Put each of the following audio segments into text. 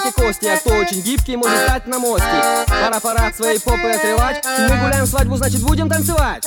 все кости, а кто очень гибкий, может стать на мостик. Пора от своей попы отрывать. Мы гуляем свадьбу, значит будем танцевать.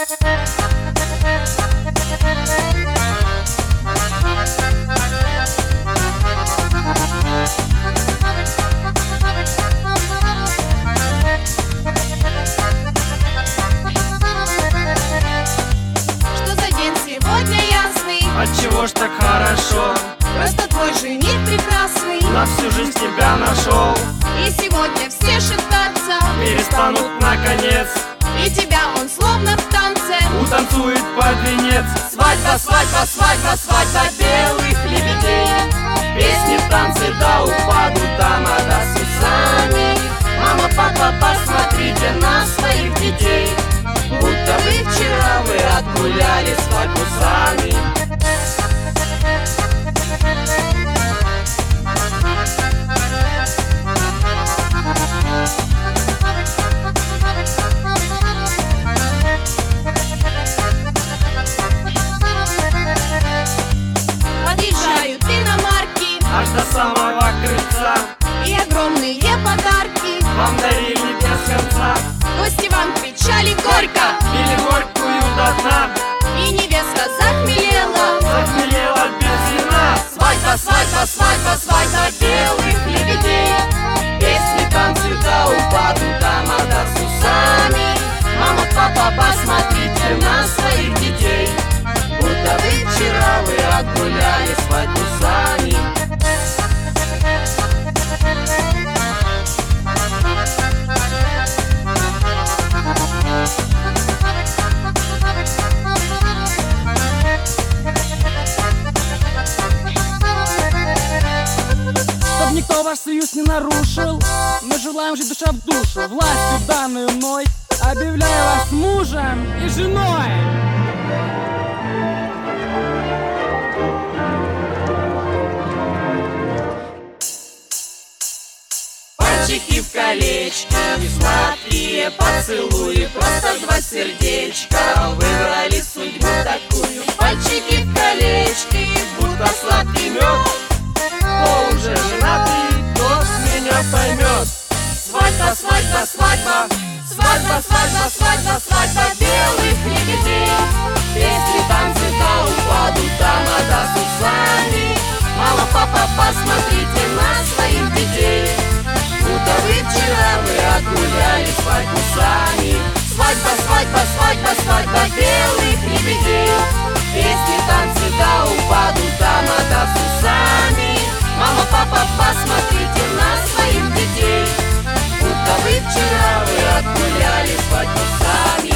Что за день сегодня ясный? Отчего ж так хорошо? Просто твой жених прекрасный. На всю жизнь тебя нашел. И сегодня все шептаться Перестанут наконец. И тебя он словно в танце Утанцует под венец. Свадьба, свадьба, свадьба, свадьба белых лебедей. Песни, танцы до упаду, тамада с усами. Мама, папа, посмотрите на своих детей. Будто бы вчера вы отгуляли свадьбу сами. Подъезжают иномарки Аж до самого крыльца и огромные подарки. вам дарили без конца. Гости вам кричали горько, Пили горькую до дна. и невеста захмелела. Захмелела без вина. Свадьба, свадьба, свадьба, свадьба белых лебедей. Песни, танцы до упаду, тамада с усами. Мама, папа, посмотрите На своих детей. Будто бы вчера вы отгуляли свадьбу сами. Чтоб никто ваш союз не нарушил, мы желаем жить душа в душу. Властью, данную мной, объявляю вас мужем и женой. Пальчики в колечке, сладкие поцелуи. Просто два сердечка выбрали судьбу такую. Пальчики в колечке, Будто сладкий мед. Кто уже женатый, тот меня поймет. свадьба, свадьба, свадьба, свадьба, свадьба, свадьба, свадьба белых лебедей. Песни, танцы до упаду, тамада с усами. Мама, папа, посмотрите на своих детей. Будто вы вчера вы отгуляли свадьбу сами. Свадьба, свадьба, свадьба, свадьба белых лебедей. Песни, танцы до упаду, тамада с усами. Мама, папа, посмотрите на своих детей. Будто вы вчера вы отгуляли свадьбу сами.